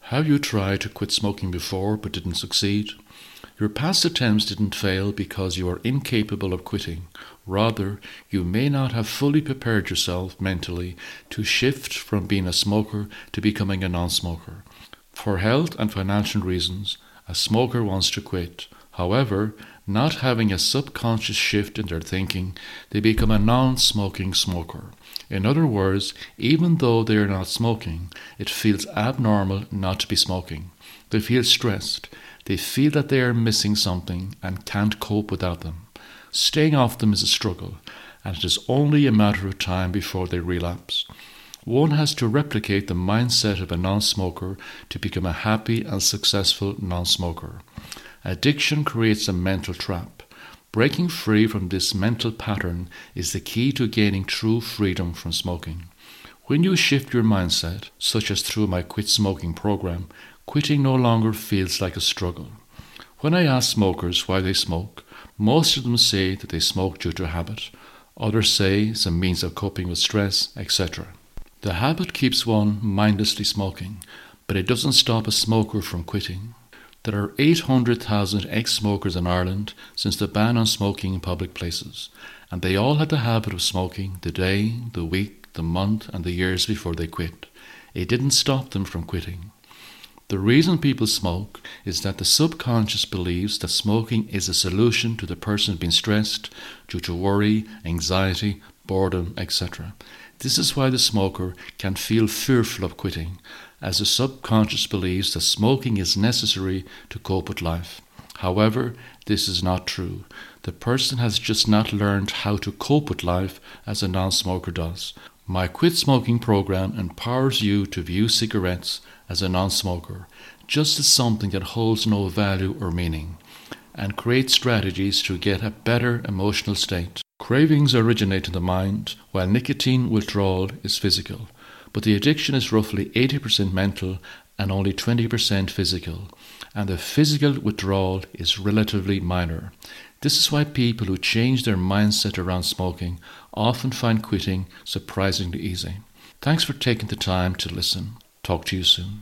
Have you tried to quit smoking before but didn't succeed? Your past attempts didn't fail because you are incapable of quitting. Rather, you may not have fully prepared yourself mentally to shift from being a smoker to becoming a non-smoker. For health and financial reasons, a smoker wants to quit. However, not having a subconscious shift in their thinking, they become a non-smoking smoker. In other words, even though they are not smoking, it feels abnormal not to be smoking. They feel stressed. They feel that they are missing something and can't cope without them. Staying off them is a struggle, and it is only a matter of time before they relapse. One has to replicate the mindset of a non-smoker to become a happy and successful non-smoker. Addiction creates a mental trap. Breaking free from this mental pattern is the key to gaining true freedom from smoking. When you shift your mindset, such as through my Quit Smoking program, quitting no longer feels like a struggle. When I ask smokers why they smoke, most of them say that they smoke due to habit. Others say it's a means of coping with stress, etc. The habit keeps one mindlessly smoking, but it doesn't stop a smoker from quitting. There are 800,000 ex-smokers in Ireland since the ban on smoking in public places, and they all had the habit of smoking the day, the week, the month and the years before they quit. It didn't stop them from quitting. The reason people smoke is that the subconscious believes that smoking is a solution to the person being stressed due to worry, anxiety, boredom, etc. This is why the smoker can feel fearful of quitting, as the subconscious believes that smoking is necessary to cope with life. However, this is not true. The person has just not learned how to cope with life as a non-smoker does. My Quit Smoking program empowers you to view cigarettes as a non-smoker, just as something that holds no value or meaning, and create strategies to get a better emotional state. Cravings originate in the mind, while nicotine withdrawal is physical, but the addiction is roughly 80% mental and only 20% physical, and the physical withdrawal is relatively minor. This is why people who change their mindset around smoking often find quitting surprisingly easy. Thanks for taking the time to listen. Talk to you soon.